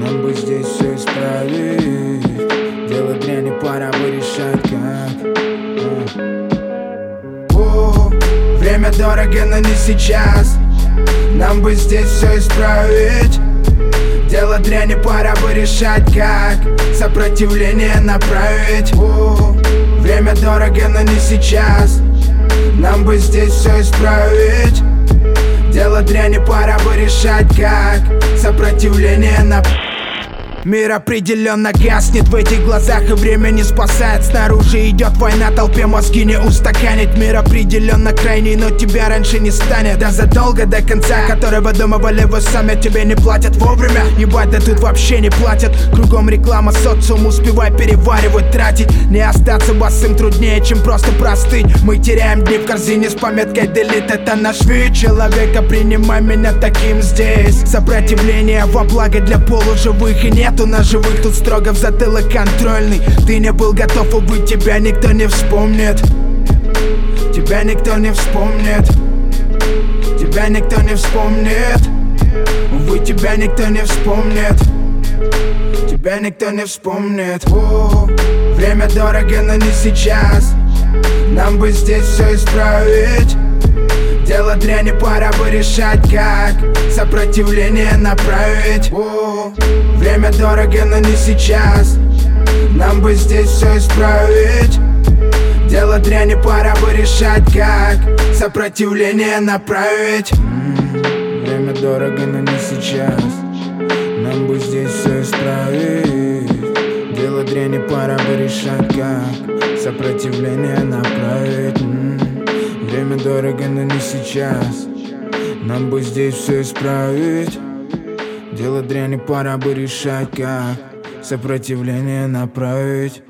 Нам бы здесь все исправить. Дело дряни, пора бы решать как. Время дорого, но не сейчас. Нам бы здесь все исправить. Дело дряни, пора бы решать как. Сопротивление направить. Время дорого, но не сейчас. Нам бы здесь все исправить. Дело дряни, пора бы решать как. Сопротивление направить. Мир определенно гаснет в этих глазах, и время не спасает. Снаружи идет война, толпе мозги не устаканить. Мир определенно крайний, но тебя раньше не станет. Да задолго до конца, которые выдумывали вы сами, тебе не платят вовремя. Ебать, да тут вообще не платят. Кругом реклама, социум, успевай переваривать, тратить. Не остаться босым труднее, чем просто простыть. Мы теряем дни в корзине с пометкой delete. Это наш вид человека, принимай меня таким здесь. Сопротивление во благо для полуживых, и нету на живых, тут строго в затылок контрольный. Ты не был готов, увы, тебя никто не вспомнит. Тебя никто не вспомнит. Тебя никто не вспомнит. Увы, тебя никто не вспомнит. Тебя никто не вспомнит. Время дорого, но не сейчас. Нам бы здесь все исправить. Дело дряни, пора бы решать как. Сопротивление направить. Время дорого, но не сейчас. Нам бы здесь все исправить. Дело дряни, пора бы решать как. Сопротивление направить. Время дорого, но не сейчас. Нам бы здесь все исправить. Дело дряни, пора бы решать как. Сопротивление направить. Время дорого, но не сейчас. Нам бы здесь все исправить. Дело дряни, пора бы решать как. Сопротивление направить.